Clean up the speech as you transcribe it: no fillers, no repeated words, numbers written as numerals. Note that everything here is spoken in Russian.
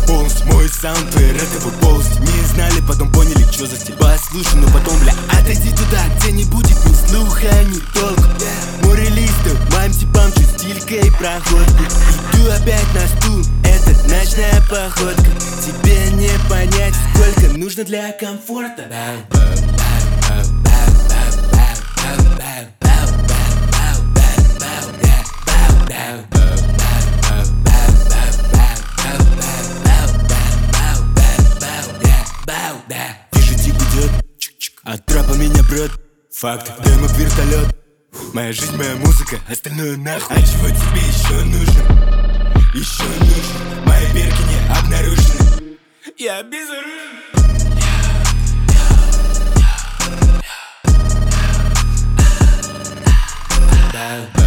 полностью мой саунд, твои рэпы полностью не знали, потом поняли, что за стиль. Послушай, но потом, бля, отойди туда, где не будет ни слуха, ни толку. Море листов, моим типам чуть стилькой проходку. Иду опять на стул, это ночная походка. Тебе не понять, сколько нужно для комфорта. Вижу, тип идет, от трапа меня прет. Факт, дымок вертолет. Моя жизнь, моя музыка, остальное нахуй. А чего тебе еще нужно? Еще нужно. Мои перки не обнаружены. Я безоружен. Да.